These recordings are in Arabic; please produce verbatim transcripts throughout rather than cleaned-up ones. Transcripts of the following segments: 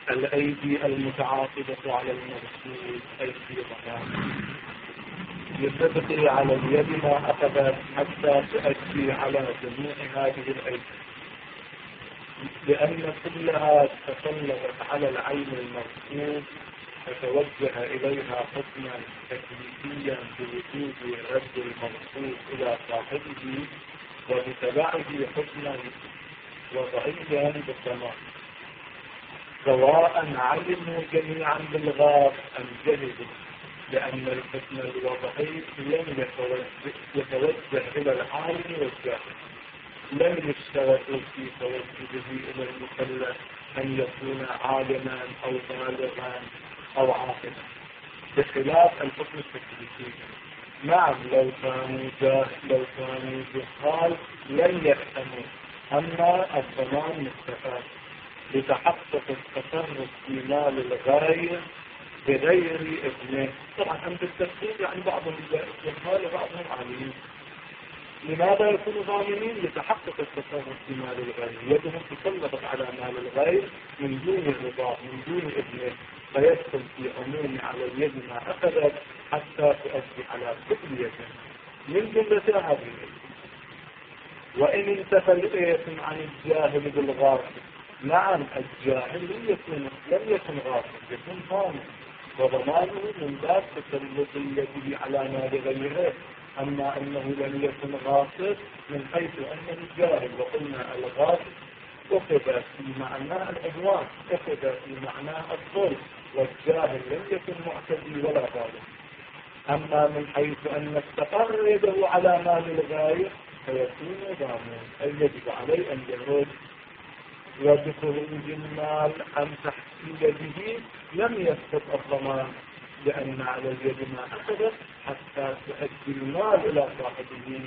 الأيدي المتعاقدة على المغسول أيدي ضمان، لتبقي على اليد ما أخذت حتى تؤدي على جميع هذه الأيدي، لأن كلها تسلطت على العين المغسول فتوجه إليها حكما تكليفيا بوجود رد المغسول إلى صاحبه، وبتبعه حكما وضعيا بالضمان، سواء علموا جميعا بالغاف أم جهلوا، لأن الحكم الوضعي لم يتوجه إلى العالم والجاهل، لم يشترط في توجهه إلى المكلف أن يكون عالما أو بالغا أو عاقلا، بخلاف الحكم التكليفي. نعم لو كانوا جاهل لو كانوا جهال لن يفهموا، أما الضمان مستفاد لتحقق التصرف في مال الغير بغير إذنه. طبعا عند التفسير يعني بعضهم جهال وبعضهم عالمين. لماذا يكونوا ضامنين؟ لتحقق التصرف في مال الغير، يدهم تسلطت على مال الغير من دون الرضا من دون إذنه، فيدخل في عموم على اليد ما أخذت حتى تؤدي على كل يد من جملة هذه اليد. وإن انتفى الإثم عن الجاهل بالغافل، نعم الجاهل لم يكن لم يكن غافل، يكون ضامن، وضمانه من باب تسلط اليد على مال غيره. أما أنه لم يكن غافل من حيث أنه جاهل، وقلنا الغافل أخذ في معناه العدوان، أخذ في معناه الظلم، والجاهل لم يكن معتدي ولا ظالم. أما من حيث أن استقر يده على مال الغير فيكون ضامنا، أي يجب عليه أن يرد. وبخروج المال عن تحت يده لم يسقط الضمان، لأن على اليد ما أخذت حتى تؤدي المال إلى صاحبه.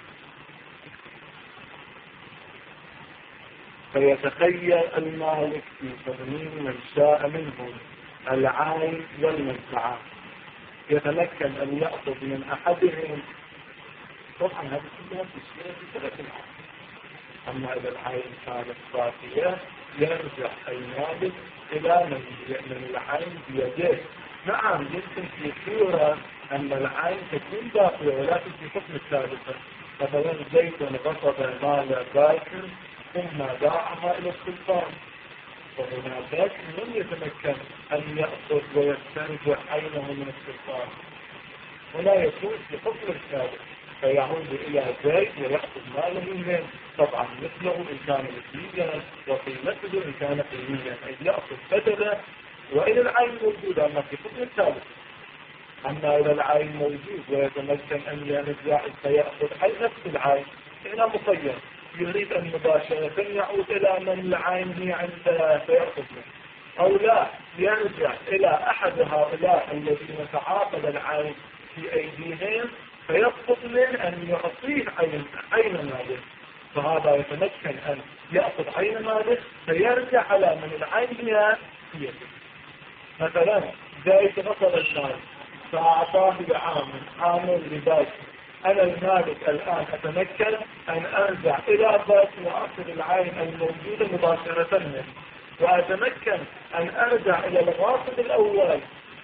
فيتخيل المالك في تضمين من شاء منهم العين والمنفعة، يتمكن أن يأخذ من أحدهم. طبعا هذه كلها تشير في ثلاث العين. أما إذا العين كانت صافية يرجع المالك إلى من العين بيده. نعم يمكن في صورة أن العين تكون باقية ولكن في حكم الثالثة، مثلا زيد غصب مال باكر ثم باعها إلى السلطان، وهنا باكر لم يتمكن أن يأخذ ويستنزع عينه من السلطان، هنا يكون في حكم الثالث فيعود إلى زيد ويأخذ ماله منه. طبعا مثله إن كان مثليا وقيمته إن كان قيميا، أي يأخذ بدله. وإلى العين موجودة أما في حكم الثالث. أما إلى العين موجود ويتمكن أن ينزع فيأخذ أي نفس العين هنا مقيم، يريد أن مباشرة يعود إلى من العين هي عنده فيأخذ منه، أو لا يرجع إلى أحد هؤلاء الذين تعاقد العين في أيديهم فيطلب من أن يعطيه عين عين ماله، فهذا يتمكن أن يأخذ عين ماله فيرجع على من العين هي في يده. مثلا زيد غصب المال فأعطاه بعامل عامل لباكر، أنا المالك الآن أتمكن أن أرجع إلى باكر وأخذ العين الموجودة مباشرة منه، وأتمكن أن أرجع إلى الغاصب الأول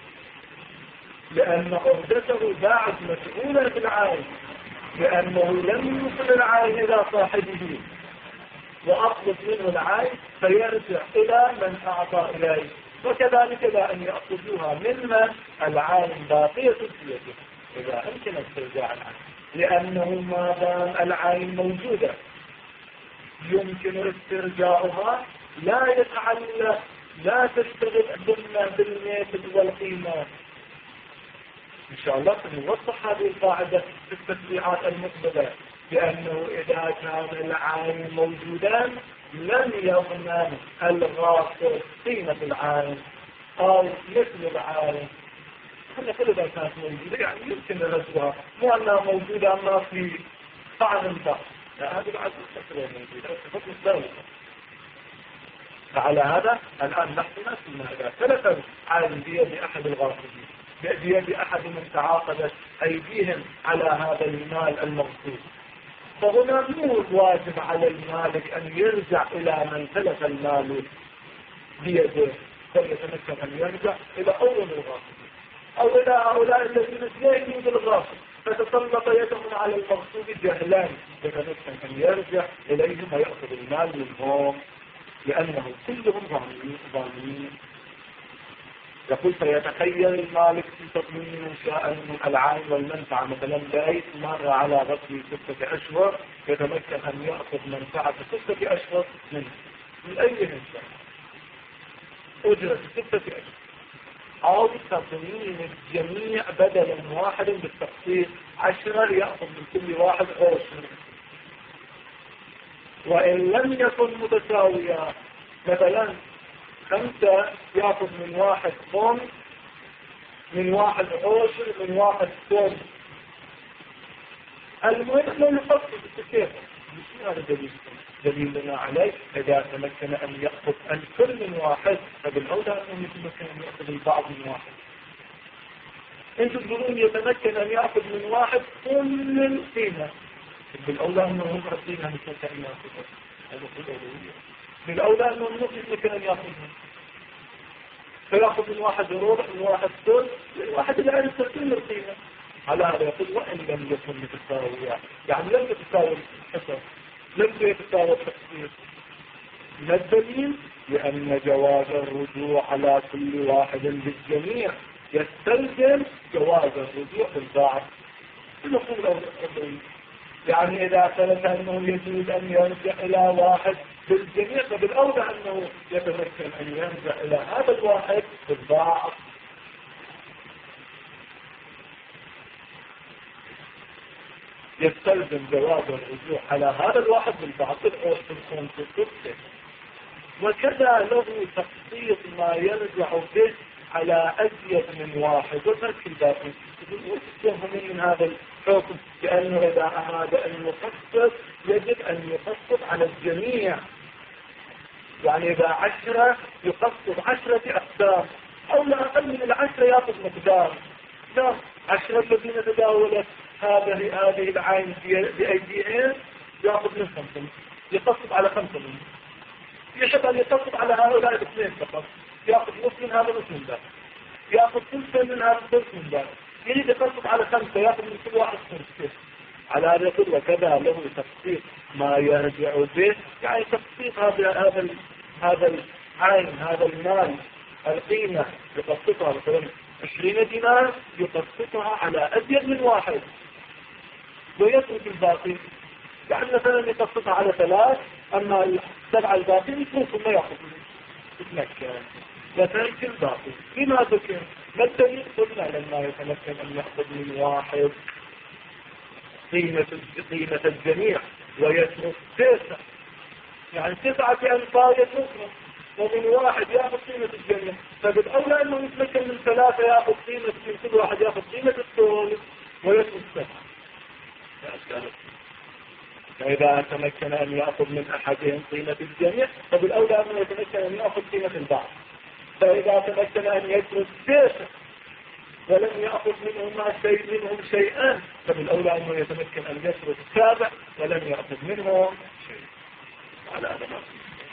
لأن عهدته بعد مسؤولة بالعين، لأنه لم يوصل العين إلى صاحبه وأخذ منه العين فيرجع إلى من أعطى إليه. وكذلك لا أن يأخذوها ممن العين باقية في يده إذا أمكن استرجاع العين، لأنه ما دام العين موجودة يمكن استرجاعها، لا يتعلق لا تشتغل بالميت والقيمة. إن شاء الله سنوضح هذه القاعدة في التشريعات المقبلة، لأنه إذا كان العين موجودا لم يضمن الغاصب قيمة العين أو مثل العين. احنا كل ذا كانت موجودة يعني يمكن نرجعها، مو أنها موجودة أما في طعن البحث، لا هذه بعد الفترة موجودة في فترة الدولة. فعلى هذا الآن نحن نسمى إذا ثلاثة عين بيد أحد الغاصبين بيد أحد من تعاقدت أيديهم على هذا المال المغصوب، فهنا مو واجب على المالك أن يرجع إلى من تلف المال بيده، فليتمكن أن يرجع إلى أول الغاصب أو إلى هؤلاء الذين جاهلوا بالغاصب فتسلط يدهم على المغصوب جهلان يتمكن أن يرجع إليهم ويأخذ المال منهم لأنهم كلهم ظالمين. يقول فيتخيل المالك في تضمين منشأ من العين والمنفعة مثلا بأي مر على غسل ستة أشهر يتمكن أن يأخذ منفعة ستة أشهر منه من أي منشأ أجرة ستة أشهر أو تضمين الجميع بدلا واحد بالتخصيص عشرة يأخذ من كل واحد عشر. وإن لم يكن متساويا مثلا خمسة يأخذ من واحد خمس من واحد عشر من واحد ثلث المهم لا يخصص الكثير. مش هذا دليل دليلنا عليه إذا تمكن أن يأخذ الكل من واحد فبالأولى أنه يتمكن أن يأخذ البعض من واحد. أنتم تقولون يتمكن أن يأخذ من واحد كل القيمة بالأولى أنه هم القيمة يتمكن أن يأخذ هذا هو الأولوية. بالأولى أنه يمكن أن يأخذها فيأخذ من واحد ربع من واحد ثلث واحد لا يعرف كل القيمة. على هذا يقول وإن لم يكن متساويا يعني لم يتساوي الحسب لم يتساوي التقسيم. ما الدليل؟ لأن جواز الرجوع على كل واحد بالجميع يستلزم جواز الرجوع بالبعض. نقول يعني إذا ثبت أنه يجوز أن يرجع إلى واحد بالجميع فبالأولى أنه يتمكن أن يرجع إلى هذا الواحد بالبعض. يستلزم جواز الرجوع على هذا الواحد بالبعض الأوس بالخمس الستة. وكذا له تخصيص ما يرجع به على أزيد من واحد وترك الباقي. يفهم من هذا الحكم لأنه إذا أراد أن يخصص يجب أن يخصص على الجميع. يعني إذا عشرة يخصص عشرة أقسام أو لا أقل من العشرة يأخذ مقدار. لا عشرة الذين تداولت هذه هذه العين بأيديهم يأخذ من خمسة يخصص على خمسة منهم. يحب أن يخصص على هؤلاء الاثنين فقط يأخذ نصف من هذا نصف من ذاك يأخذ ثلث من هذا ثلث من ذاك يريد يخصص على خمسة يأخذ من كل واحد خمسة. على هذا يقول وكذا له تخصيص ما يرجع به يعني تخصيص هذا هذا هذا العين هذا المال القيمة يخصصها مثلا عشرين دينار يخصصها على أزيد من واحد ويترك الباقي. يعني مثلا يخصصها على ثلاث أما السبعة الباقي يتركهم ما يأخذ يتمكن وترك الباقي. لماذا كان؟ ما الدليل؟ قلنا لما يتمكن أن يأخذ من واحد قيمة قيمة الجميع ويترك تسعة يعني تسعة أنفار يتركهم ومن واحد يأخذ قيمة الجميع فبالأولى أنه يتمكن من ثلاثة يأخذ قيمة من كل واحد يأخذ قيمة الثلث ويترك سبعة. فإذا تمكن أن يأخذ من أحدهم قيمة الجميع فبالأولى أنه يتمكن أن يأخذ قيمة البعض. فإذا تمكن أن يترك تسعة ولم يأخذ منهما شيء منهم شيئا فبالأولى أنه يتمكن أن يترك سابع ولم يأخذ منهم شيء. على هذا ما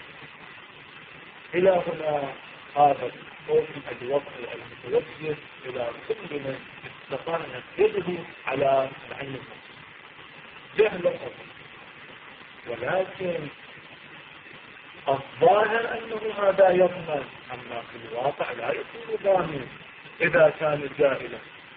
إلى هنا هذا الحكم الوضع المتوجه إلى كل من استطاع يده على العلم جهل الأمر. ولكن الظاهر أنه هذا يضمن أما في الواقع لا يكون ضامن إذا كان جاهلا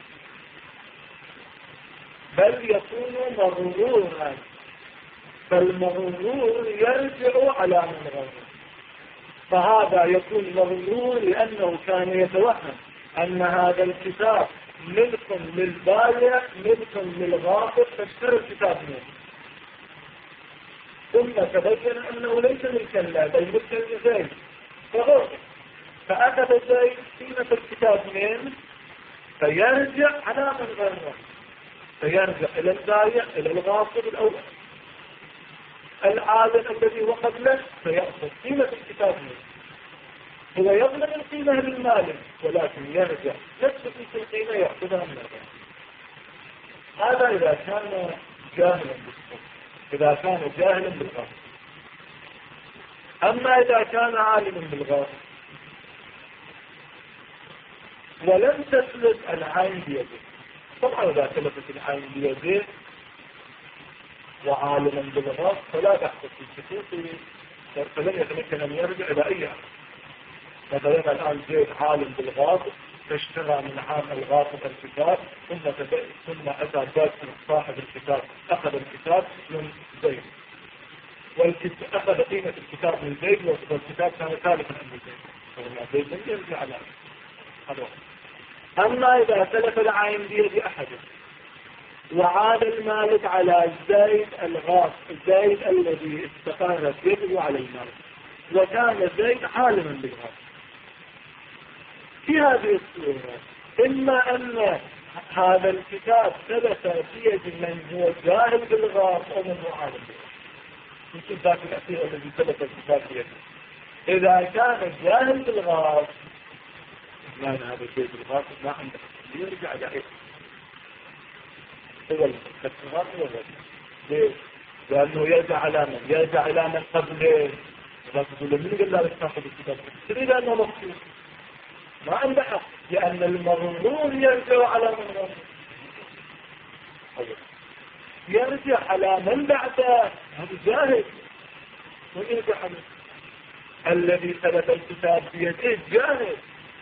بل يكون مغرورا فالمغرور يرجع على من غرور. فهذا يكون مغرور لأنه كان يتوهم أن هذا الكتاب ملك للبائع ملك للغاصب فاشترى الكتاب منه ثم تبين أنه ليس ملكا له بل ملكا لزيد فغرق فأخذ زيد قيمة الكتاب منه فيرجع على من غرر فيرجع إلى البائع إلى الغاصب الأول. العالم الذي وقف له فيأخذ قيمة الكتاب منه هو يظلم القيمة للمالك ولكن يرجع نفس القيمة يأخذها من الغاصب. هذا إذا كان جاهلا بالصف إذا كان جاهلا بالغاصب. أما إذا كان عالما بالغاصب ولم تثبت العين بيده. طبعا إذا ثبتت العين بيده وعالما بالغاص فلا تحدث السكوت، فلن يتمكن أن يرجع إلى أي أحد. مثلا الآن زيد عالم بالغاص فاشترى من عام الغاصب الكتاب، ثم ثم أتى باسم صاحب الكتاب أخذ الكتاب من زيد، وأخذ قيمة الكتاب من زيد، والكتاب كان ثالثا من زيد، فلما زيد لم يرجع على هذا. أما إذا تلف العين بيد أحد وعاد المالك على زيد الغاص، زيد الذي استقرت يده على المالك، وكان زيد عالما بالغاص، في هذه الصورة إما أن هذا الكتاب ثبت في يد من هو جاهل بالغاص أو من هو عالم بالغاص، يمكن ذاك الأخير الذي ثبت الكتاب في يده. إذا كان جاهل بالغاص معنى هذا الشيء بالغاص ما عنده يرجع لعيه هو الكتاب هو الرجل. ليش؟ لأنه يرجع على من؟ يرجع على من قبله. إذا تقول من قال لا تأخذ الكتاب تريد أنه مخصوص ما عنده حق، لأن المظلوم يرجع على من غيره، يرجع على من بعده، هذا جاهل ويرجع عليه. الذي ثبت الكتاب بيده جاهل.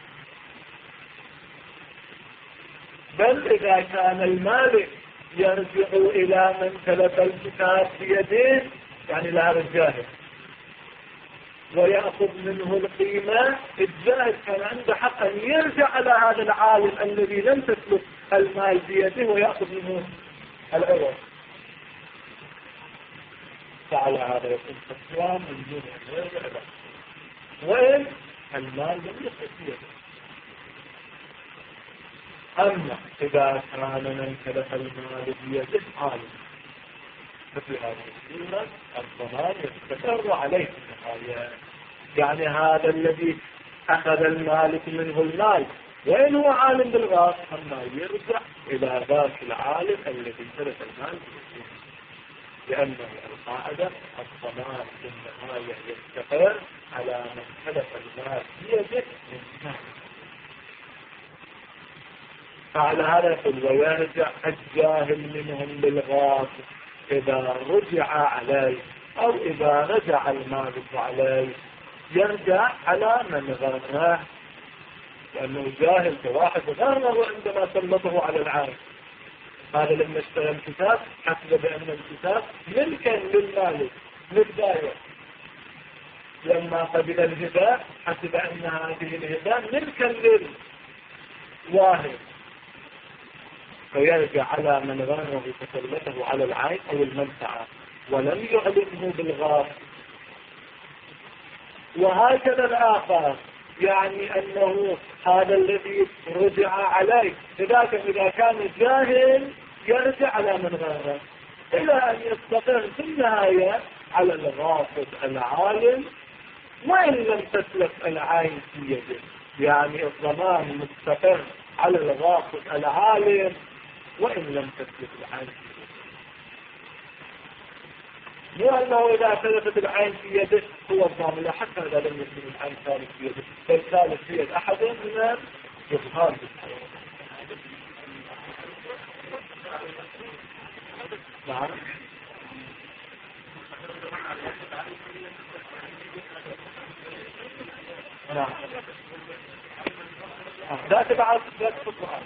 بل إذا كان المالك يرجع إلى من ثبت الكتاب بيده يعني لهذا الجاهل ويأخذ منه القيمة، الجاهل كان عنده حق أن يرجع على هذا العالم الذي لم تثبت المال بيده ويأخذ منه العوض. فعلى هذا يكون خسران من دون أن يرجع له، وإن المال لم يثبت بيده. أما إذا كان من ثبت المال بيده عالم ففي هذه الصورة الضمان يستقر عليه في النهاية. يعني هذا الذي أخذ المالك منه المال وإن هو عالم بالغاص أما يرجع إلى ذاك العالم الذي ثبت المال بيده، لأنه القاعدة الضمان في النهاية يستقر على من ثبت المال بيده من مال. فعلى هذا يقول ويرجع الجاهل منهم بالغاص إذا رجع عليه أو إذا رجع المالك عليه، يرجع على من غراه، لأنه جاهل كواحد غرره عندما سلطه على العالم. هذا لما اشترى الكتاب حسب بأن الكتاب ملكا للمالك للدائر، لما قبل الهباء حسب أن هذه الهباء ملكا للواهب، فيرجع على من غنه تسلطه على العين أو المنفعة ولم يعلمه بالغاص. وهكذا الآخر، يعني أنه هذا الذي رجع عليه لذلك إذا كان جاهل يرجع على من غنه إلى أن يستقر في النهاية على الغاصب العالم وإن لم تسلك العين في يده. يعني الضمان مستقر على الغاصب العالم وإن لم تثبت العين في يده. مو أنه إذا ثبتت العين في يده هو الضامن، حتى إذا لم يكن العين ثالث في يده، بل ثالث في يد أحد من يظهر بالحياة. نعم. نعم. ذات بعض ذات فطرة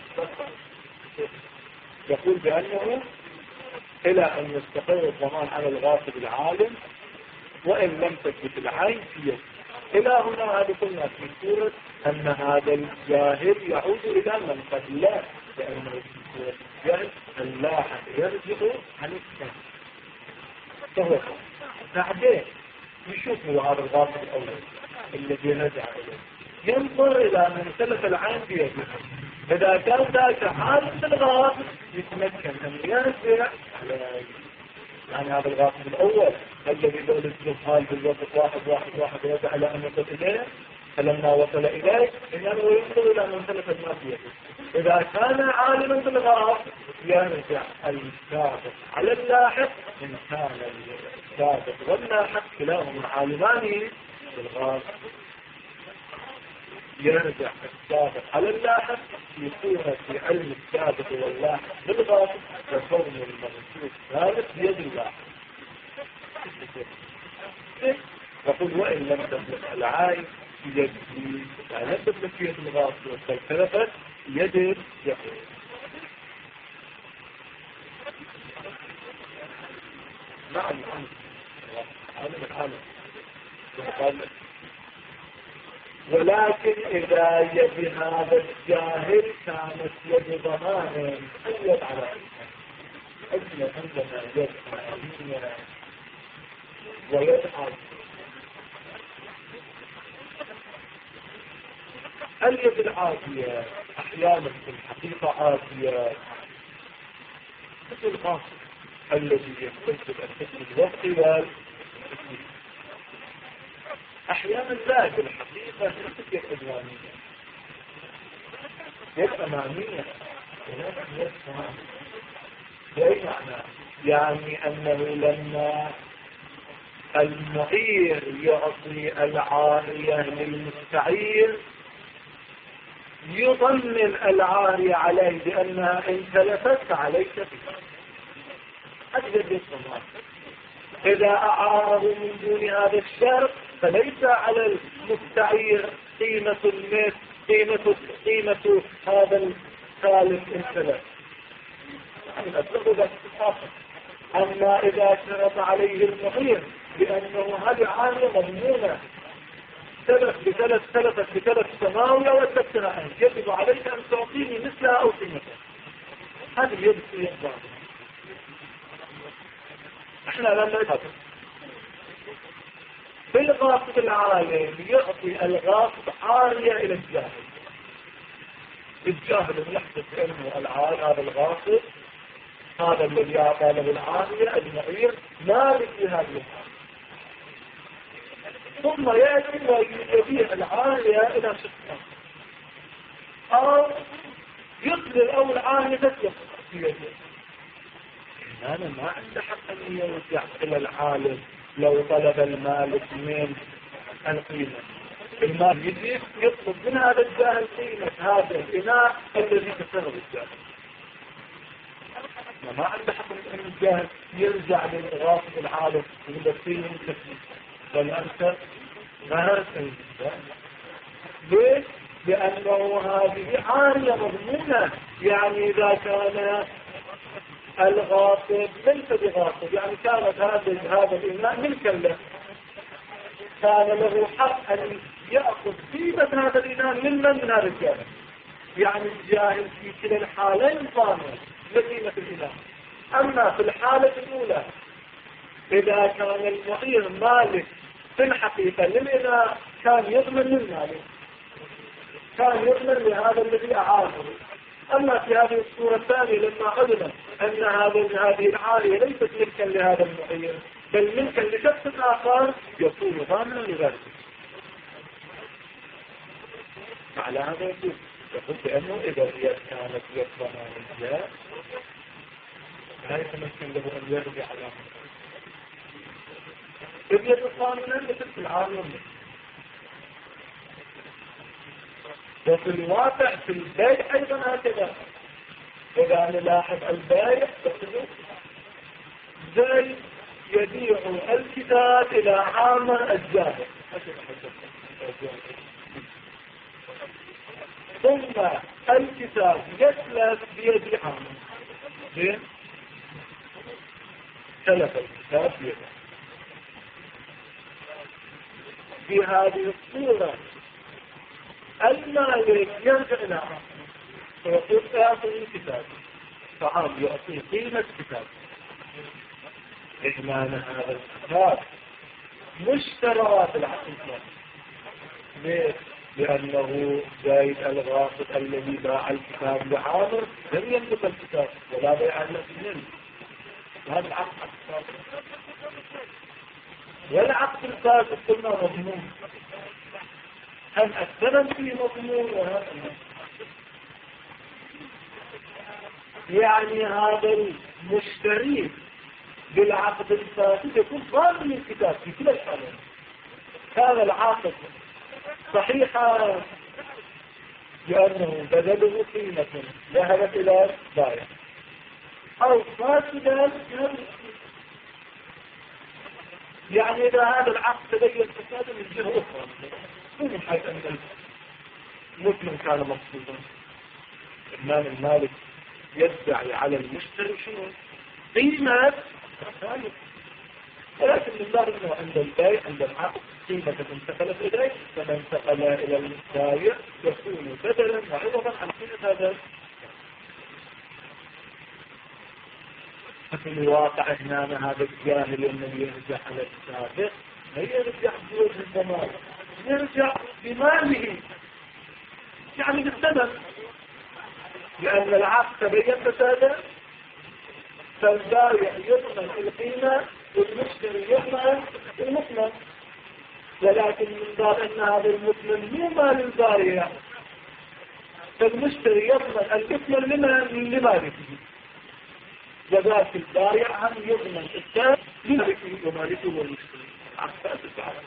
يقول بأنه إلى أن يستقر الضمان على الغاصب العالم وإن لم تثبت العين في يده. إلى هنا هذه قلنا في سورة أن هذا الجاهل يعود إلى من قبله، لأنه في سورة الجاهل اللاحق يرجع عن الثاني. فهو بعدين يشوف هذا الغاصب الأول الذي رجع إليه، ينظر إلى من ثبت العين في يده. إذا كان ذاك عالم بالغاصب يتمكن أن يرجع على يعني هذا الغاصب الأول الذي دول الجهال بالوقت واحد واحد واحد يرجع على أن يصل إليه، فلما وصل إليه إنه ينظر إلى من ثبت المال في يده. إذا كان عالما بالغاصب يرجع السابق على اللاحق، إن كان السابق واللاحق كلاهما عالمان بالغاصب. يرجع السابق على اللاحق يكون في علم السابق واللاحق بالغالب يكون المنصوص ثالث بيد اللاحق. يقول وإن لم تملك العاين يد لا لم تملك يد الغاصب فالتلفت يد يقول. نعم نعم هذا الحالة. ولكن إذا يد هذا الجاهل كانت يد ضمان أجل على أجل عندنا يد عالمية ويد عالمية. اليد العادية أحيانا في الحقيقة عادية مثل الغاصب الذي يمتد الحكم الوقت أحيانا لا في الحقيقة مثل يد أمامية يد أمامية ولكن يد أمامية. بأي معنى؟ يعني أنه لما المعير يعطي العارية للمستعير يضمن العارية عليه بأنها إن تلفت عليك بها. هذا يد الضمان. إذا أعاره من دون هذا الشرط فليس على المستعير قيمة المثل قيمة قيمة هذا الثالث إن تلف. أما إذا شرط عليه المعير بأنه هذه عارية مضمونة تلف بثلاث تلفت بثلاث سماوية وتبتنع يجب عليك أن تعطيني مثلها أو قيمتها. هذه اليد الضمان. احنا لما نتابع في الغاصب العالم يعطي الغاصب عارية الى الجاهل. الجاهل يحدث انه العارية هذا الغاصب هذا الذي اعطى له العارية المعير مالك لهذه العارية ثم يأتي ويبيع العارية الى شخص او يطلب او العارية تتلف في يده. أنا ما عندي حق أن يرجع إلى العالم لو طلب المالك من القيمة. المال يجيب يطلب من هذا الجاهل قيمة هذا الإناء الذي تسرب الجاهل. ما عندي حق أن الجاهل يرجع للغاصب العالم ويقول قيمة كثيرة بل أنت غيرت الجاهل. ليش؟ لأنه هذه عارية مضمونة. يعني إذا كان الغاصب ليس بغاصب يعني كانت هذا هذا الإناء ملكا له كان له حق أن يأخذ قيمة هذا الإناء ممن من هذا الجاهل. يعني الجاهل في كلا الحالين ضامن لقيمة الإناء. أما في الحالة الأولى إذا كان المعير مالك في الحقيقة للإناء كان يضمن للمالك كان يضمن لهذا الذي أعانه. أما في هذه الصورة الثانية لما علم أن هذه العارية ليست ملكا لهذا المعير بل ملكا لشخص آخر يكون ضامنا لذلك. على هذا يقول يقول بأنه إذا هي كانت يد ضمانية لا يتمكن له أن يرجع على إذ يد الضامنة مثل العارية. وفي الواقع في البيع أيضا هكذا. إذا نلاحظ البيع زي يبيع الكتاب إلى عامر الجاهل ثم الكتاب يتلف بيد عامر زين تلف الكتاب بيده. في هذه الصورة المالك يرجع إلى عامر فيقول أعطي الكتاب فعام يعطي قيمة كتاب. إجمالا هذا الكتاب مشترى بالعقل. ليه؟ لأنه زايد الغاصب الذي باع الكتاب لعامر لم يملك الكتاب ولا بيع المسلمين. هذا العقد والعقد الفاسد قلنا مضمون. هل الثمن فيه مضمون وهذا يعني هذا المشتري بالعقد الفاسد يكون ضامن الكتاب في كل الحالات. كان العقد صحيحا لأنه بدله قيمة ذهبت إلى البائع أو فاسدا. يعني إذا هذا العقد تبين فسادا من جهة أخرى من حيث أن المسلم كان مقصودا، الإمام المالك يدعي على المشتري شنو؟ قيمة ثانية، ولكن من ظاهر أنه عند البيع عند العقد قيمة انتقلت إليه، فمن انتقل إلى البائع يكون بدلا وعوضا عن قيمة هذا. ففي الواقع هنا هذا الجاهل الذي يرجع على السابق لا يرجع بوجه الضمان، يرجع بماله يعني بالثمن، لأن العقد تبين فسادا، فالبائع يضمن القيمة والمشتري يضمن المثمن، ولكن من باب أن هذا المثمن مو مال البائع، فالمشتري يضمن المثمن لمن؟ لمالكه، وذاك البائع هم يضمن الثمن لمالكه ومالكه والمشتري. عقد السعر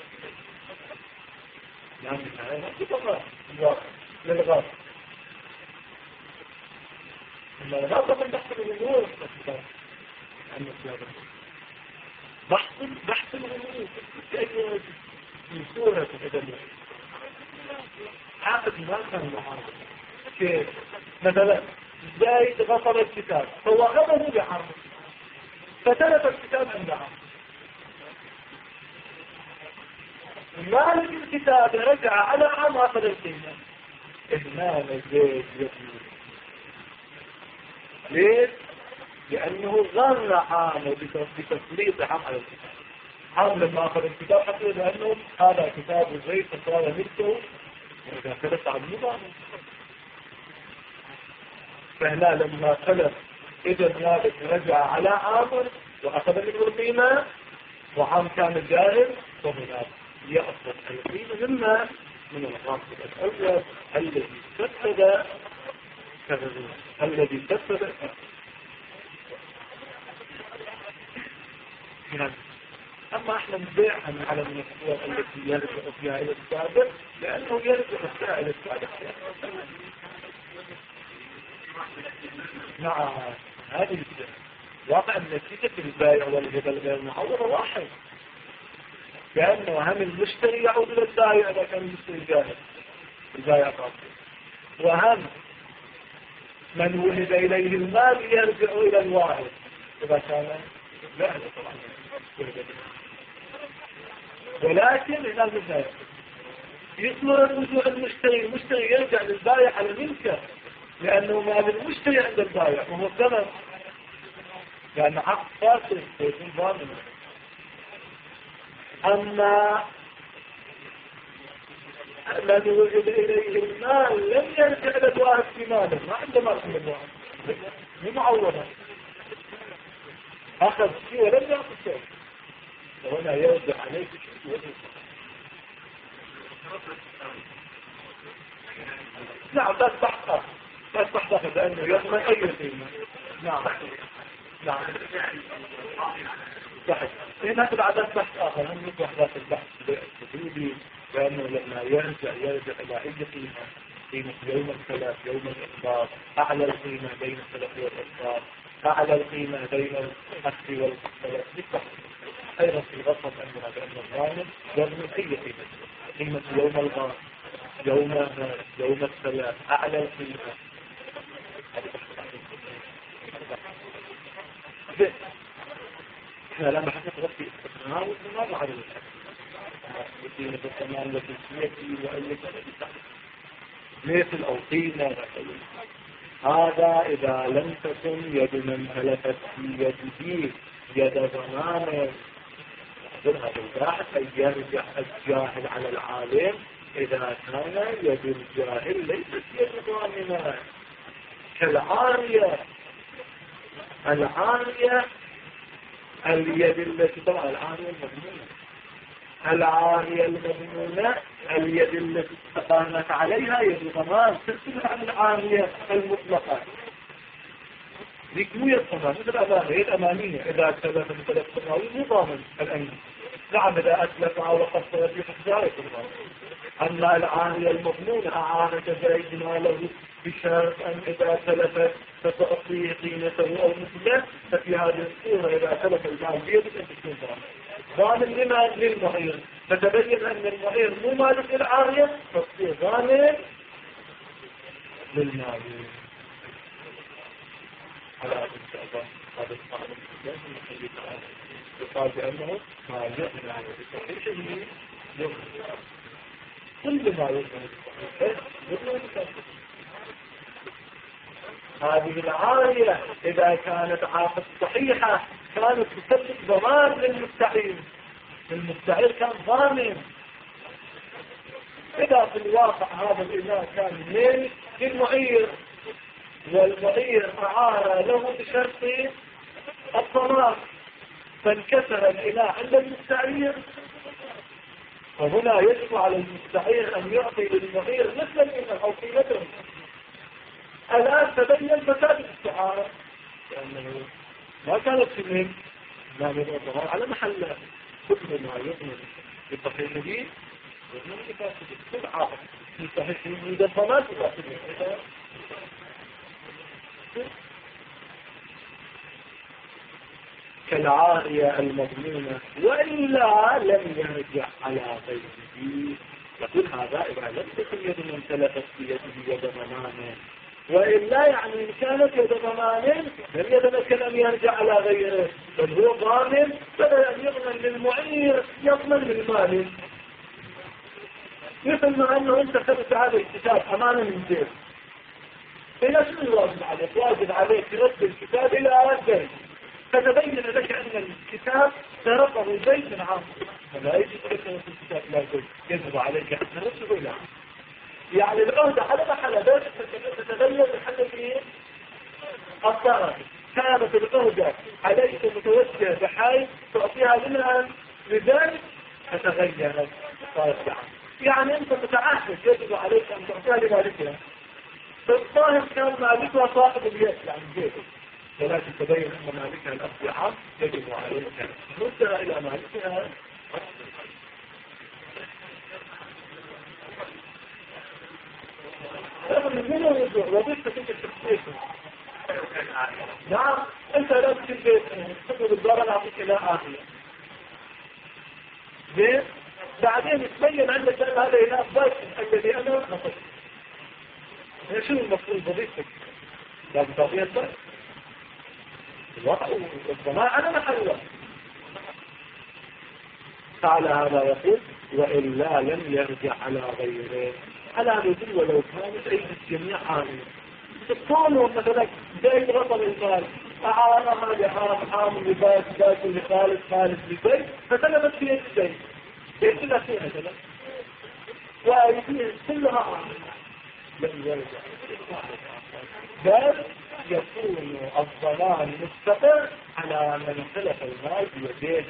يعني هذا هو للغاية. لا طبعا بحث الأمور بحث بحث الأمور كأنه في سورة الأدلة عقد ما كان محارب كيف مثلا زايد غفر الكتاب فهو غفره بحرب فتلف الكتاب عند عرض، مالك الكتاب رجع على عام أخذ القيمة. إهمال زيد يقول ليه؟ لأنه غنى عامه بتسليط عام على الكتاب. عام لما أخذ الكتاب حتى لأنه هذا كتاب زيد فصار ملكه وإذا كانت عن نظامه، فهنا لما خلف إذا مالك رجع على عام وأخذ منه القيمة وعام كان جاهل، فهنا يأخذ القيمة مما من الغاصب الأول الذي فسد الذي فسد أما احنا نبيع على من الصور التي يرجع فيها إلى السابق، لأنه يرجع فيها إلى السابق. نعم هذه الفكرة. واقع النتيجة في البائع والهبة غير معوضة واحد، لأنه هم المشتري يعود إلى البائع إذا كان المشتري جاهل البائع قاصر، وهم من ولد إليه المال يرجع إلى الواحد إذا كان جاهل طبعا. ولكن هنا المثال يصدر الرجوع المشتري، المشتري يرجع للبائع على ملكه، لأنه مال المشتري عند البائع وهو الثمن، لأن عقد فاسد يكون ضامن. أما الذي وجد إليه المال لم يرجع إلى الواحد في ماله، ما عنده مال في الواحد مو معوضة، أخذ شيء ولم يأخذ شيء، وهنا يرجع عليه شيء. نعم بس بحث بس بحث لأنه يضمن أي قيمة. نعم نعم صحيح. هنا بعد البحث آخر هم يجب أحداث البحث التدريبي، لأنه لما يرجع يرجع إلى أي قيمة، قيمة يوم الثلاث يوم الإخبار، أعلى القيمة بين الثلاث والإخبار، أعلى القيمة بين الأخذ والثلاث بالبحث. أيضا في الغصب أننا بأن الغالب يضمن أي قيمة، قيمة يوم الغار يوم يوم الثلاث أعلى القيمة. احنا لما حدث في استثناء واستثناء على القيمة الثمان التي سيأتي وأي مثل أو قيمة. هذا إذا لم تكن يد من تلفت في يده يد ضمان، هذا الباحث أن يرجع الجاهل على العالم إذا كان يد الجاهل ليست يد ضامنة كالعارية. العارية اليد التي طبعا العارية المضمونة، العارية المضمونة اليد التي استقامت عليها يد ضمان تختلف عن العارية المطلقة. ذيك مو يد ضمان مثل الأمانية، يد أمانية إذا اختلف مثل الضمان مو ضامن الأمين، نعم إذا أتلفها وقصرت بحجارة الغرب. أما العارية المضمونة أعانة زيد ماله بشرط أن إذا تلفت فتعطيه قيمته أو مثله، ففي هذه الصورة إذا تلف المال بيدك أن تكون ضامن لما للمعير، فتبين أن المعير مو مالك العارية فتصير ضامن للمال. على هذا الشعب هذا الصعب الإسلام المحلي تعالى يقال بأنه ما يؤمن على بصحيح شيء يؤمن كل ما يؤمن بصحيح يؤمن بصحيح. هذه العارية إذا كانت عاقد صحيحة كانت تسبب ضمان للمستعير، المستعير كان ضامن. إذا في الواقع هذا الإناء كان من للمعير والمعير أعار له بشرط الضمان فانكسر الإناء عند المستعير، فهنا يجب على المستعير أن يعطي للمعير مثل الإناء أو قيمته. الآن تبين فساد الاستعارة لأنه ما كانت في ما من الضمان على محله. كل ما يضمن بصحيح جديد يضمن بفاسد كل عاقل في صحيح جديد الضمان بفاسد. كالعارية المضمونة وإلا لم يرجع على غيره. يقول هذا إذا لم تكن يد من تلفت بيده يد ضمانه، وإلا يعني إن كانت يد ضمان لم يتمكن أن يرجع على غيره، بل هو ضامن بدل أن يضمن للمعير يضمن للمالك. مثل ما أنه أنت خذت هذا الكتاب أمانة من زيد، فإذا شنو الواجب عليك؟ واجب عليك ترد الكتاب إلى زيد، فتبين لك أن الكتاب سرقه زيد عام، فلا يجب ترد الكتاب إلى زيد، يجب عليك أن ترده إلى عام. يعني العهدة على محل بس تتبين الحل فيه الضرر. كانت العهدة عليك متوجهة بحيث تعطيها لمن لذلك فتغيرت صارت بعض. يعني أنت متعهد يجب عليك أن تعطيها لمالكها، فالظاهر كان مالكها صاحب اليد يعني الجيد، ولكن تبين أن مالكها الأصل عام يجب عليك ردها إلى مالكها. من الرجوع وضيفتك انت تخصيصه. نعم انت لا تجد تخصيصه بالضرر اعطيك الى اخر زين، بعدين تبين عندك ان هذا اله بس الذي انا نصف. شو المفروض وظيفتك؟ لازم تعطيها بس الوضع والضمان انا محله. تعالى هذا يقول وإلا لم يرجع على غيره. على رجل ولو كانت أيدي الجميع عاملة تقولوا مثلا زيد غطر المال أعانها لعام عام لباس باس لخالد خالد لزيد فسلمت في يد زيد زيد كلها فيها سلم وأيديه كلها عاملة لم يرجع، بل يكون الضمان مستقر على من سلف المال بيديه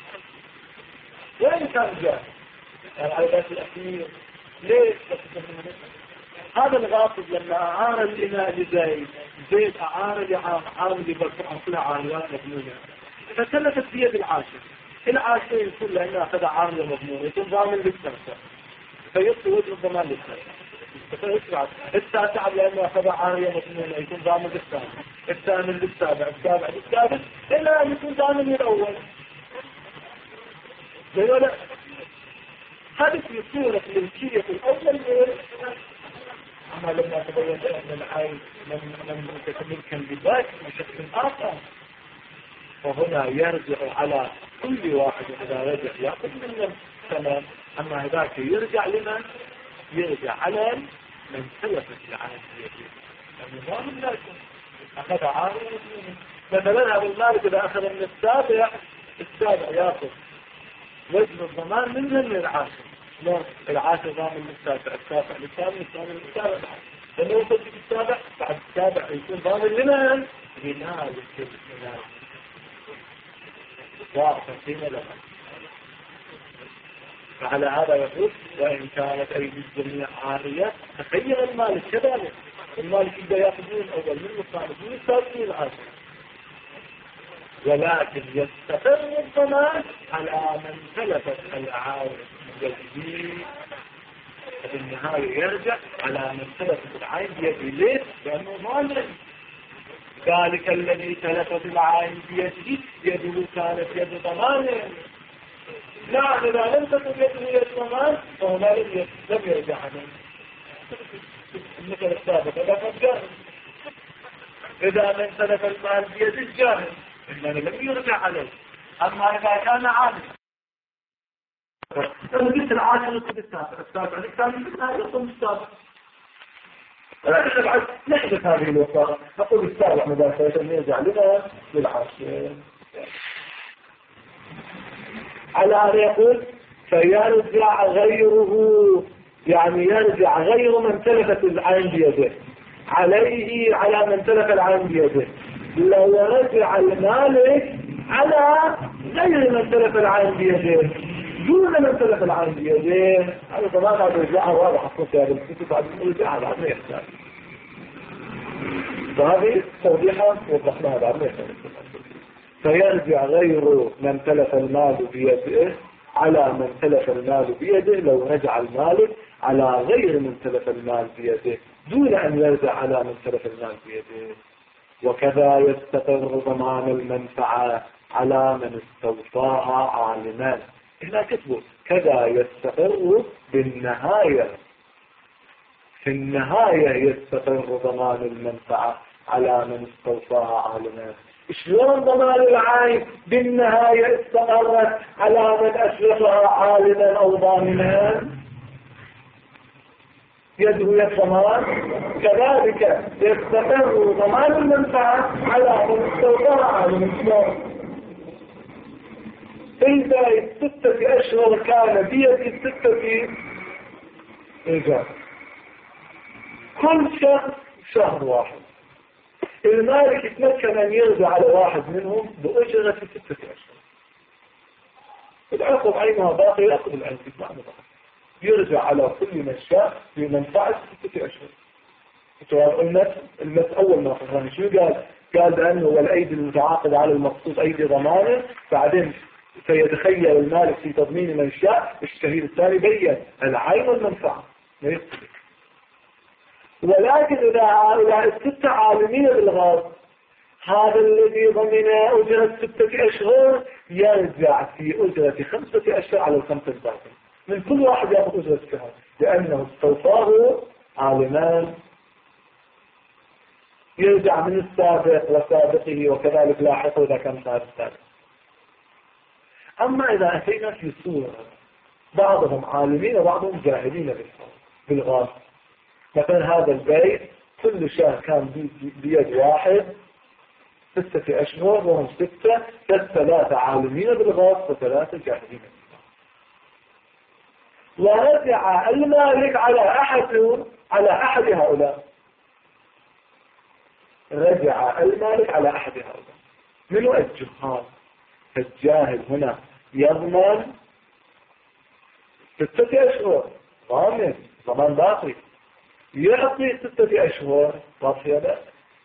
وإن كان جاهل. على ذات الأخير ليش هذا الغاصب لما أعار الإناء لزيد زيد أعار لعام عام لبكر كلها عاملات مضمونة فتلفت بيد العاشر، العاشر يقول لأنه أخذ عامل مضمونة يكون ضامن للسنة فيبقى وجه الضمان للسنة. التاسع لأنه أخذ عامل مضمونة يكون ضامن للسنة، الثامن للسابع، السابع للسابع إلا أن يكون ضامن للأول. ولا هذه في صورة الملكية الأول. أما لما تبين أن العين لم تتملكن بذلك بشكل آخر فهنا يرجع على كل واحد إذا رجع يأخذ من الثمن. أما هذاك يرجع لمن؟ يرجع على من سلفت العين بيده. النظام الناسم أخذ عامل مثلا أبو المالك إذا أخذ من السابع السابع يأخذ وجه الضمان منه من العاشر. لا العاشر ضامن للسابع، السابع للثامن، الثامن للسابع، لما يوصل في السابع بعد السابع يكون ضامن لمن؟ لمالك المال. واضح فينا لها. فعلى هذا يقول وإن كانت أيدي الجميع عارية تخير المالك كذلك. المالك إذا يأخذون أول من الثالث من الثالث من العاشر ولكن يستقر الضمان على من تلفت العائد بيده. في النهاية يرجع على من تلفت العين بيده. ليه؟ لأنه ظالم. ذلك الذي تلفت العين بيده يده كانت يد ضمان. نعم، إذا لم تكن يده يد ضمان فهو لم يرجع عنه مثل السابق. إذا فجأة إذا من تلف المال بيد الجاهل إنه لم يرجع عليه. أما إذا كان عالم أنا قلت العاشر يصب السابع، السابع الثاني يصب السابع. بعد نحدث هذه الوثائق نقول السابع مباشرة يرجع لنا للعاشر. على أن يقول فيرجع غيره، يعني يرجع غير من تلفت العين بيده عليه على من تلف العين بيده. لو رجع المالك على غير من تلف العين بيده دون من تلف العين بيده، هذا طبعا هذا رجعها واضح خصوصي هذا الكتب بعد الرجعها بعد ما يحتاج. فهذه توضيحها وضحناها بعد ما يحتاج. فيرجع غير من تلف المال بيده على من تلف المال بيده لو رجع المالك على غير من تلف المال بيده دون أن يرجع على من تلف المال بيده. وكذا يستقر ضمان المنفعة على من استوفاها عالما. هنا كتبوا كذا يستقر بالنهاية، في النهاية يستقر ضمان المنفعة على من استوفاها عالما. شلون ضمان العين بالنهاية استقرت على من أشرفها عالما أو ضامنا؟ يده يد ضمان. كذلك يستقر ضمان المنفعة على من استوفاها عالما. إذا الستة أشهر كان بيد الستة إيجاب، كل شهر شهر واحد المالك يتمكن أن يرجع على واحد منهم بأجرة ستة أشهر. العقب عينها باقي يأخذ العنفي معنى باقي يرجع على كل من شاء بمنفعة ستة أشهر. قلنا المس أول ما فهمنا شو قال؟ قال بأنه والأيدي المتعاقدة على المقصود أيدي ضمانه. بعدين سيتخيل المالك في تضمين من شاء. الشهيد الثاني بين العين والمنفعة لا يختلف. ولكن إذا الستة عالمين بالغاز هذا الذي ضمن أجرة ستة أشهر يرجع في أجرة خمسة أشهر على الخمسة الباقي. من كل واحد يأخذ أجرة شهر لأنه استوفاه عالمان. يرجع من السابق وسابقه وكذلك لاحقه إذا كان صاحب السابق. أما إذا أتينا في صورة بعضهم عالمين وبعضهم جاهلين بالغاز، مثلا هذا البيت كل شهر كان بيد واحد ستة أشهر وهم ستة، ثلاثة عالمين بالغاز وثلاثة جاهلين. ورجع المالك على أحد على أحد هؤلاء. رجع المالك على أحد هؤلاء. من هو الجهال؟ الجاهل هنا يضمن ستة أشهر ضامن ضمان باقي، يعطي ستة أشهر باقي لا،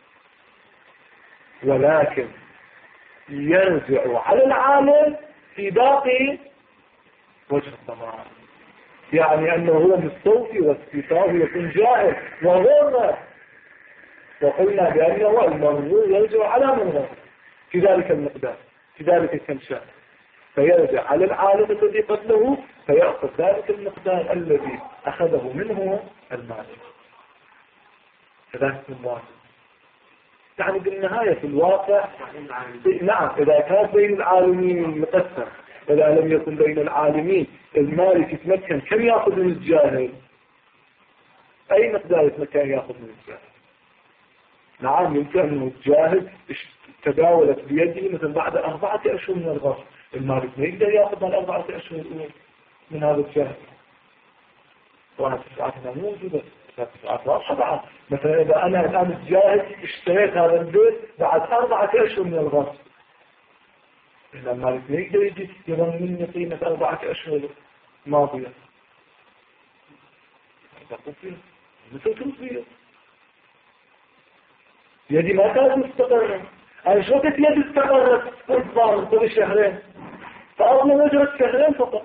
ولكن يرجع على العامل في باقي وجه الضمان. يعني أنه هو مستوفي واستيفاءه يكون جاهل وغير. وقلنا بأنه المنظور يرجع على من غير في ذلك المقدار في ذلك الكمشان، فيرجع على العالم الذي قبله فيأخذ ذلك المقدار الذي أخذه منه المالك. كذلك المواطن يعني بالنهاية في الواقع نعم إذا كان بين العالمين مقسم، إذا لم يكن بين العالمين المالك يتمكن كم يأخذ من الجاهل؟ أي مقدار يتمكن يأخذ من الجاهل؟ نعم يمكن أن الجاهل تداولت بيده مثل بعد أربعة أشهر من الغصب، المالك ما يقدر يأخذ من أربعة أشهر الأول من هذا الجاهل. واحد تسعاتنا موجودة تسعات واضحة بعد. مثلا إذا أنا الآن الجاهل اشتريت هذا البيت بعد أربعة أشهر من الغصب، إذا المالك ما يقدر يجي يضمن مني قيمة أربعة أشهر ماضية. هذا قصير مثل توصية يدي ما كانت مستقرة. أنا شو قلت يد استقرت إضبار كل شهرين فأضمن أجرة شهرين فقط.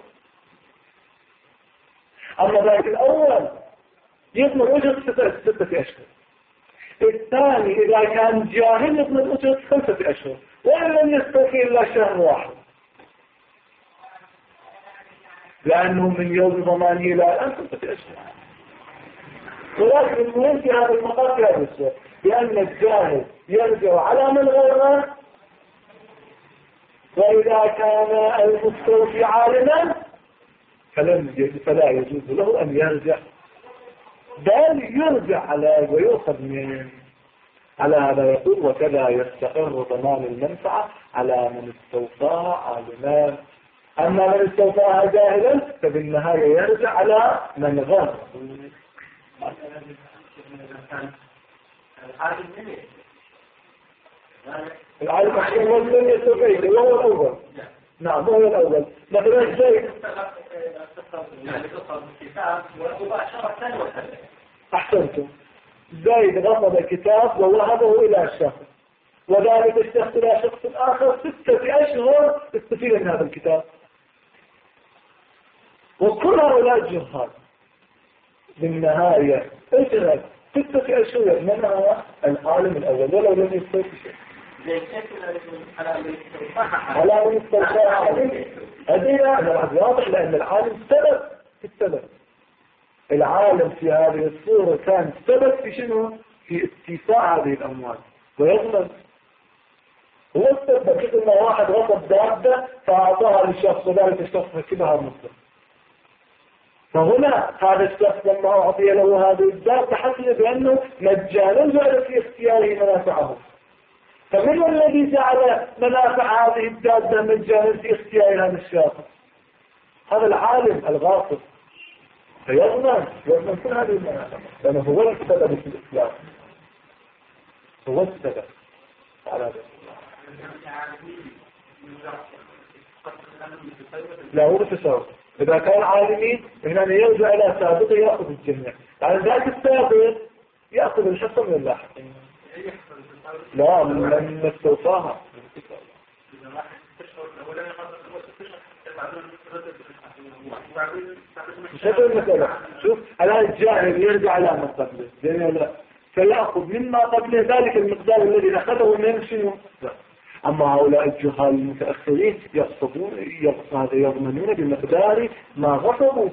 أما ذلك الأول يضمن أجرة ستة, ستة أشهر. الثاني إذا كان جاهل يضمن أجرة خمسة أشهر وإن لم يستوفي إلا شهر واحد، لأنه من يوم ضمانه إلى الآن خمسة أشهر. ولكن المهم في هذا المقام في هذا السؤال بأن الجاهل يرجع على من غيره، وإذا كان المستوفي عالما فلا يجوز له أن يرجع، بل يرجع على ويؤخذ من على هذا. يقول وكذا يستقر ضمان المنفعة على من استوفاها عالما، أما من استوفاها جاهلا فبالنهاية يرجع على من غيره. العالم أحيانا هو لم يستوفيه وهو الأول. نعم هو الأول. مثلا زيد أحسنتم، زيد غصب الكتاب ووهبه إلى الشخص، وذلك الشخص إلى شخص آخر ستة أشهر استفيد من هذا الكتاب، وكل هؤلاء الجهال بالنهاية اجرت ستة أشهر منها العالم الأول ولو لم يستوفي شيء. على من استوفاها هذه واضح، لأن العالم سبب في السبب. العالم في هذه الصورة كان سبب في شنو؟ في استيفاء هذه الأموال ويضمن. هو السبب كيف ما واحد غصب دابة فأعطاها للشخص وذلك الشخص ركبها المسلم، فهنا هذا الشخص لما أعطي له هذه الدابة حسن بأنه مجانا جعل في اختياره منافعه، فمن الذي جعل منافع هذه الدابة مجانا في اختيار هذا الشخص؟ هذا العالم الغاصب، فيضمن يضمن كل هذه المنافع لأنه هو السبب في الإسلام، هو السبب على هذا. لا هو التساوي. إذا كان عالمين هنا يرجع إلى سابقه يأخذ الجميع، يعني ذلك السابق يأخذ الحصة من اللاحق. لا من استوفاها. مش هذا المسألة. شوف الآن الجاهل يرجع على ما قبله لا فيأخذ مما قبله ذلك المقدار الذي أخذه من شنو. أما هؤلاء الجهال المتأخرين يغصبون يضمنون بمقدار ما غصبوا.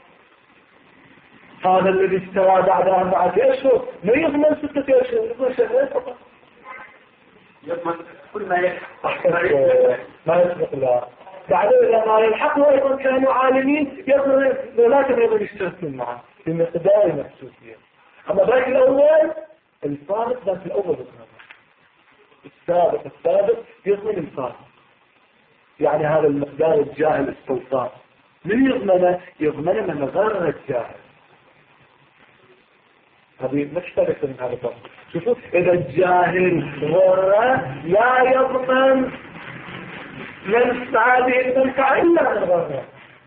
هذا الذي استوى بعد أربعة أشهر ما يضمن ستة أشهر، يضمن شهرين فقط. يضمن كل ما يلحق ما يسبق له. بعد إذا ما يلحقوا أيضا كانوا عالمين يضمن، ولكن أيضا يشتركون معه بمقدار محسوسية. أما ذاك الأول الفارق ذاك الأول يضمن السابق السابق يضمن الفارق، يعني هذا المقدار الجاهل استوفاه. من يضمنه؟ يضمن من غير الجاهل. هذه مشتركة من هذا الفرق. شوفوا إذا الجاهل غره لا يضمن من هذه المنفعة إلا من غره.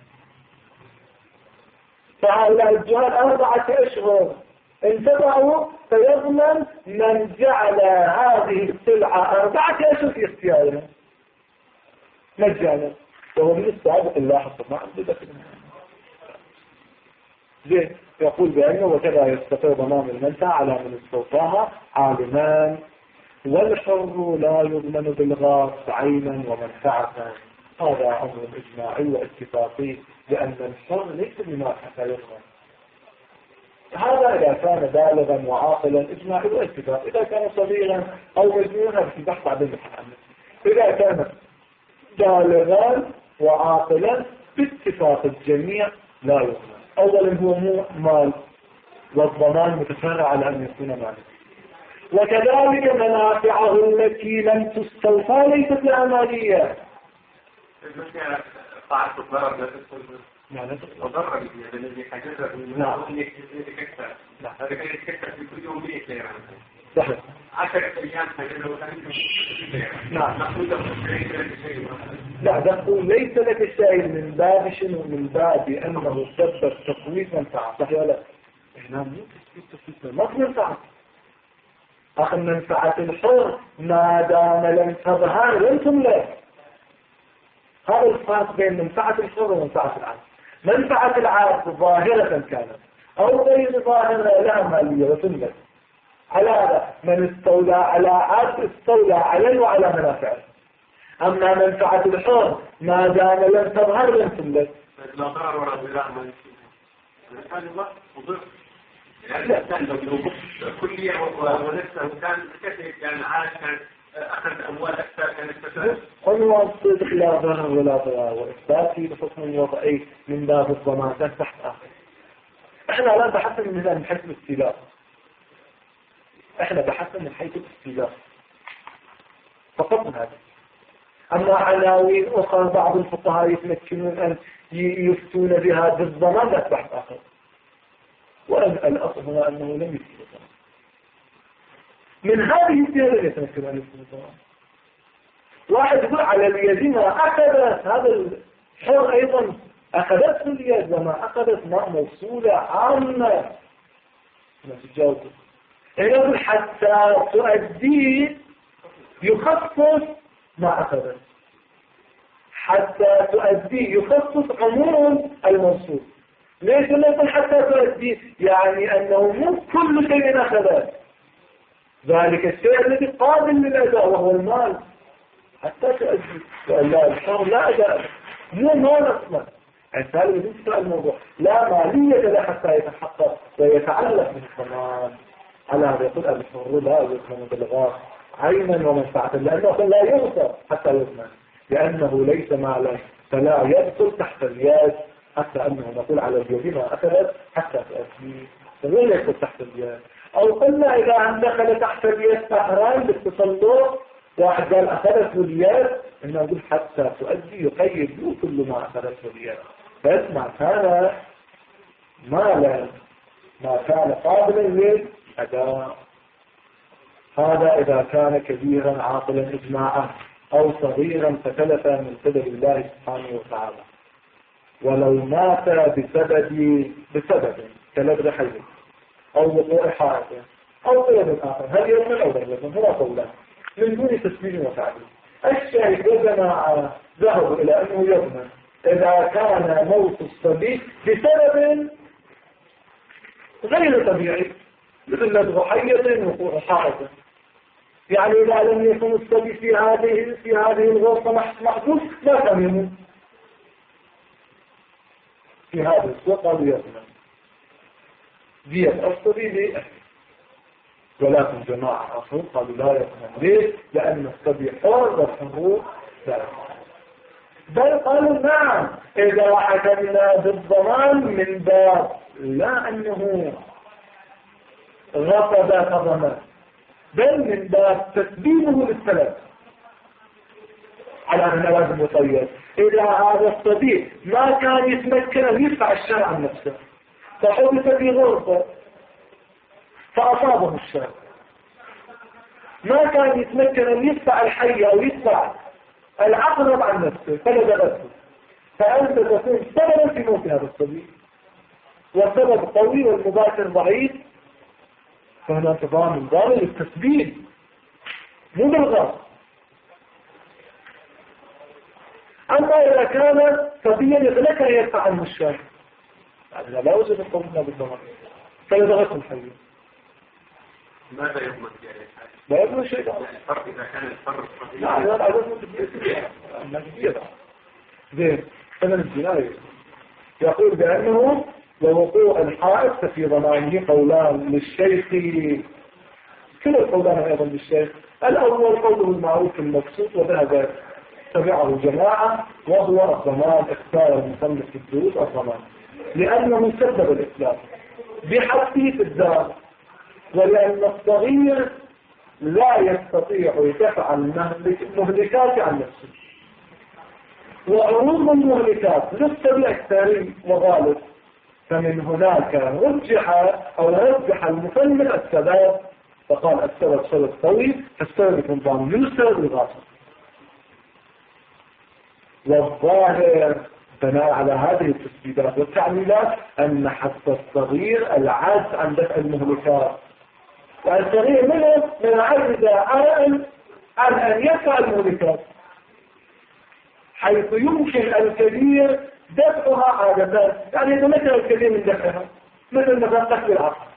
فهؤلاء الجهال أربعة أشهر انتبهوا فيضمن من جعل هذه السلعة أربعة أشهر في اختيارها مجانا، وهو من السابق اللاحق ما عنده دخل. زين يقول بأنه وكذا يستطيع ضمان المنفعة على من استوفاها عالمان، والحر لا يضمن بالغاص عينا ومنفعة. هذا أمر إجماعي واتفاقي لأن الحر ليس بما حتى يضمن. هذا إذا كان بالغا وعاقلا إجماعي واتفاقي. إذا كان صغيرا أو مجنونا في البحث بعد الامتحان. إذا كان بالغا وعاقلا باتفاق الجميع لا يضمن. أولا هو مو مال والضمان متفرع على أن يكون مالا. وكذلك منافعه التي لم تستوفى ليست لها مالية. طاعة الضرر لا تستوفى. يعني الضرر الذي حجزه نعم. يكثر. هذا كان يكثر في كل يوم مئة ليرة. صحيح. عشرة أيام حجزه نعم. نقول له شيء. لا نقول ليس لك شيء من باب شنو من باب أنه سبب تقويض منفعة. صحيح ولا؟ إحنا مو تثبيت تثبيت ما في منفعة. أخذ منفعة الحر ما دام لم تظهر لم تملك. هذا الفرق بين منفعة الحر ومنفعة العبد. منفعة العبد ظاهرة كانت أو غير ظاهرة لها مالية وتملك. على هذا من استولى على عبد استولى عليه وعلى منافعه. أما منفعة الحر ما دام لم تظهر لم تملك. لا ضرر ولا ضرار ما يصير. هذا الله مضر. يعني الإنسان لو كلية ونفسه كان كثير كان عاش كان أخذ أموال أكثر كان استفاد. قلنا الصدق لا ضرر ولا ضرار وإثباتي بحكم وضعي من باب الضمان تحت آخر. إحنا الآن بحثنا من حيث الاستيلاء. إحنا بحثنا من حيث الاستيلاء. فقط هذا. أما عناوين أخرى بعض الفقهاء يتمكنون أن يفتون بها بالضمان لا بحث آخر. والأصل هو أنه لم يفتي بالضمان. من هذه السيرة يتمكن أن يفتي بالضمان. واحد يقول على اليد ما أخذت هذا الحر أيضا أخذته اليد وما أخذت ما موصولة عامة. ما تجاوب. يقول حتى تؤدي يخصص ما أخذت. حتى تؤدي يخصص عموم الموصول. ليش نقول حتى تؤدي؟ يعني أنه مو كل شيء أخذت. ذلك الشيء الذي قابل للأداء وهو المال حتى تؤدي. لا الحر لا أداء مو مال أصلا. الثالث ينسى الموضوع لا مالية لا حتى يتحقق ويتعلق بالضمان. على هذا يقول الحر لا يضمن بالغاء عينا ومنفعة لأنه لا يغفر حتى يضمن لأنه ليس مالا فلا يدخل تحت اليد حتى أنه نقول على اليد ما أخذت حتى تأتي فلا يدخل تحت اليد. أو قلنا إذا أن دخل تحت اليد سهران بالتصلق واحد قال أخذته اليد إنه يقول حتى تؤدي يقيد له كل ما أخذته اليد. فاسمع كان مالا ما كان قابلا للأداء. هذا إذا كان كبيرا عاقلا إجماعا أو صغيرا فتلف من قدر الله سبحانه وتعالى. ولو مات بسبب بسبب كلبد حي أو وقوع حائط أو قيد آخر هل يضمن أو لا يضمن هو قولان من دون تسبيل وتعليل. الشاهد والجماعة ذهبوا إلى أنه يضمن إذا كان موت الصبي بسبب غير طبيعي مثل لدغ حية وقوع حائط. يعني إذا لم يكن الصبي في هذه في هذه الغرفة محدود لا تمنه في هذا السوق أو يضمن دية الصبي لأهله. ولكن جماعة آخرون قالوا لا يضمن. ليه؟ لأن الصبي حر والحر لا يضمن. بل قالوا نعم إذا حكمنا بالضمان من باب لا أنه غصب فضمان بل من باب تسبيبه للسلام على أن لازم يطير. إذا هذا الصبي ما كان يتمكن أن يدفع الشرع عن نفسه فحدث في غرفة فأصابه الشرع ما كان يتمكن أن يدفع الحي أو يدفع العقرب عن نفسه فلدغته فأنت تكون سببا في موت هذا الصبي والسبب قوي والمباشر ضعيف فهنا تضامن ضامن للتسبيل مو بالغرب. أما إذا كان صبيا يتلك أن يدفع عنه الشارع يعني لا وجد القومنا بالضمان فلدغته الحي. ماذا يضمن يعني؟ لا يضمن شيء. الفرق إذا كان الفرق لا لا لا يضمن بالتسبيل النجدية زين. ثمن الجناية يقول بأنه ووقوع الحائط ففي ضمانه قولان للشيخ. كل القولان أيضا للشيخ. الأول قوله المعروف المبسوط وذهب تبعه جماعة وهو الضمان. اختار المصنف في الدروس الضمان لأنه سبب الإسلام بحثه في الدار ولأن الصغير لا يستطيع دفع المهلكات عن نفسه وعروض المهلكات للسبيع الثاني وغالب. فمن هناك رجح أو رجح المفلم السبب فقال السبب سبب طويل فالسبب يكون ضامن من السبب الغاصب. والظاهر بناء على هذه التسبيبات والتعليلات أن حتى الصغير العاجز عن دفع المهلكات والصغير منهم من عجز عن عن أن يفعل المهلكات، حيث يمكن الكبير دفعها عادة، يعني يتمكن الكبير من دفعها، مثل مثلا قتل العقل.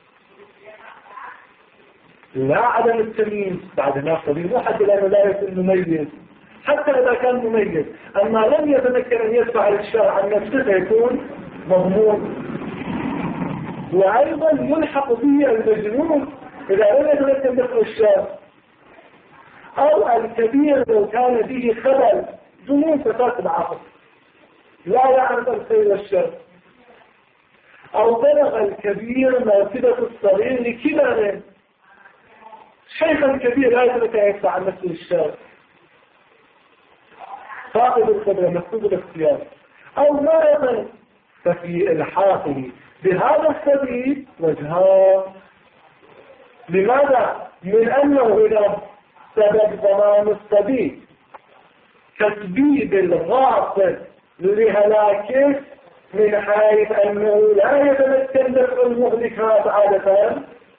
لا عدم التمييز بعد ما صغير، مو حتى لأنه لا يكون مميز، حتى إذا كان مميز أما لم يتمكن أن يدفع الشرع عن نفسه يكون مضمون. وأيضا يلحق به المجنون إذا لم يتمكن دفع الشرع، أو الكبير لو كان به خلل جنون فتاة العقل لا يعرف الخير والشر، أو بلغ الكبير مرتبة الصغير لكبره، شيخا كبير لا يتمكن أن يدفع عن نفسه الشر، فاقد القدرة مكتوب الاختيار، أو مرضا، ففي إلحاقه بهذا السبيل وجهان. لماذا؟ من أنه إذا سبب ضمان السبيل تسبيب الغاصب لهلاكه من حيث أنه لا يتمكن دفع المهلكات عادة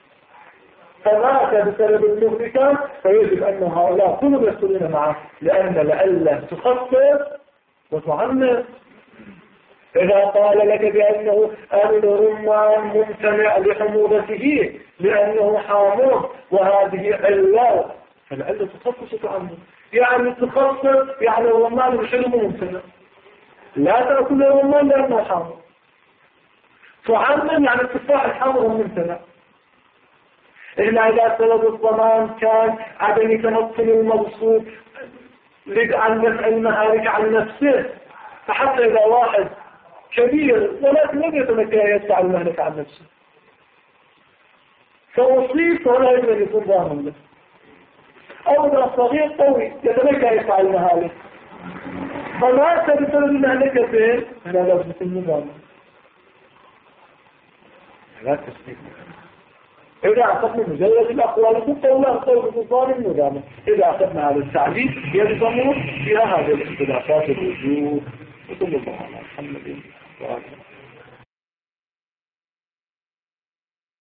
فمات بسبب المهلكات، فيجب أن هؤلاء كلهم يصلون معه، لأن لعله تخفف وتعمر. إذا قال لك بأنه الرمان ممتنع لحموضته لأنه حامض وهذه علة، فلعله تخفف وتعمر، يعني تخفف يعني الرمان مشلو ممتنع، لا تأكل الرمان لأنه حامض. تعمر يعني التفاح الحامض ممتنع. إلا إذا سبب الضمان كان عدم تمكن الموصوف عن دفع المهالك عن نفسه، فحتى إذا واحد كبير ولكن لم يتمكن أن يدفع المهلك عن نفسه فأصيب فلا يجب أن يكون ضامن له، أو إذا صغير قوي يتمكن أن يدفع المهالك فمات بسبب المهلكة فين؟ فلا لازم يكون ضامن. لا تسبيح. إذا أخذنا مجرد الأقوال كنت ولا أخذ بضار النظام، إذا أخذنا على التعليم يلزمون فيها هذه الاختلافات الوجوه وكل الله الحمد لله.